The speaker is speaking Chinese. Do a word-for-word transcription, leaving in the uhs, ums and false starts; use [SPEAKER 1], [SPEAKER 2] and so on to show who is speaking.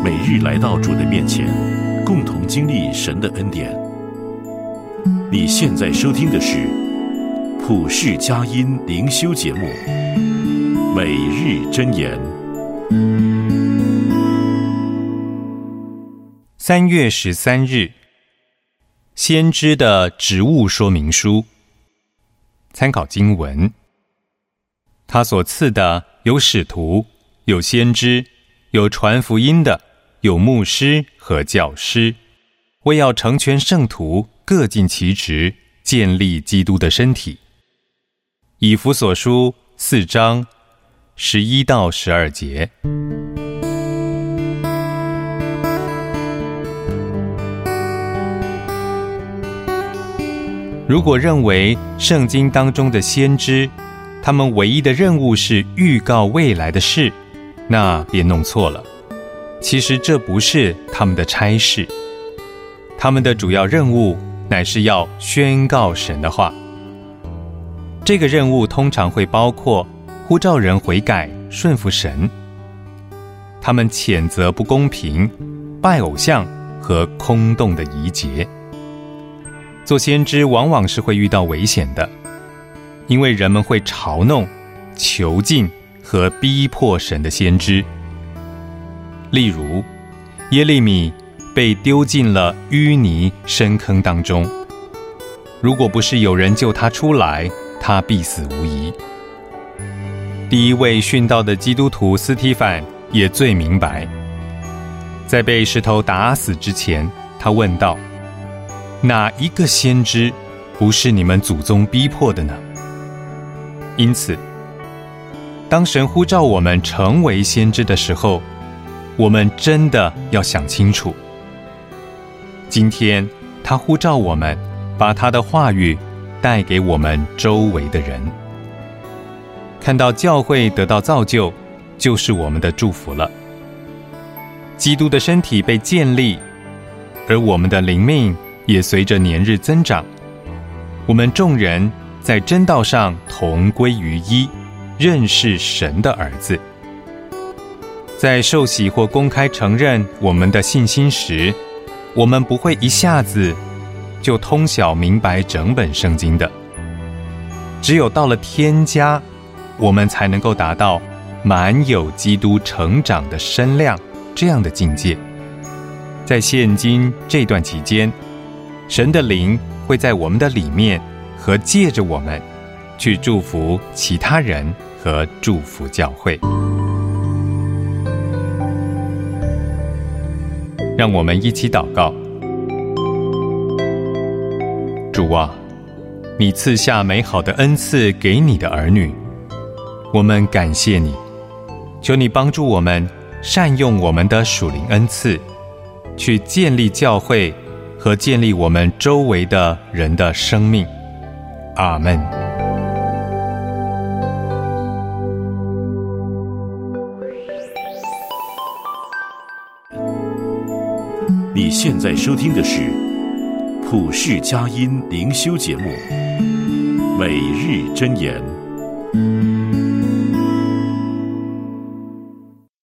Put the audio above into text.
[SPEAKER 1] 每日来到主的面前，共同经历神的恩典。你现在收听的是普世佳音灵修节目《每日箴言》。
[SPEAKER 2] 三月十三日，先知的职务说明书。参考经文，他所赐的有使徒，有先知，有传福音的，有牧师和教师，为要成全圣徒，各尽其职，建立基督的身体。以弗所书四章十一到十二节。如果认为圣经当中的先知，他们唯一的任务是预告未来的事，那便弄错了。其实这不是他们的差事，他们的主要任务乃是要宣告神的话。这个任务通常会包括呼召人悔改，顺服神。他们谴责不公平、拜偶像和空洞的仪节。做先知往往是会遇到危险的，因为人们会嘲弄、囚禁和逼迫神的先知。例如，耶利米被丢进了淤泥深坑当中，如果不是有人救他出来，他必死无疑。第一位殉道的基督徒斯提反也最明白，在被石头打死之前，他问道：哪一个先知不是你们祖宗逼迫的呢？因此，当神呼召我们成为先知的时候，我们真的要想清楚。今天他呼召我们把他的话语带给我们周围的人，看到教会得到造就，就是我们的祝福了。基督的身体被建立，而我们的灵命也随着年日增长，我们众人在真道上同归于一，认识神的儿子。在受洗或公开承认我们的信心时，我们不会一下子就通晓明白整本圣经的。只有到了天家，我们才能够达到满有基督成长的身量这样的境界。在现今这段期间，神的灵会在我们的里面和借着我们去祝福其他人和祝福教会。让我们一起祷告。主啊，你赐下美好的恩赐给你的儿女，我们感谢你，求你帮助我们善用我们的属灵恩赐，去建立教会和建立我们周围的人的生命。阿们。
[SPEAKER 1] 你现在收听的是普世佳音灵修节目《每日箴言》。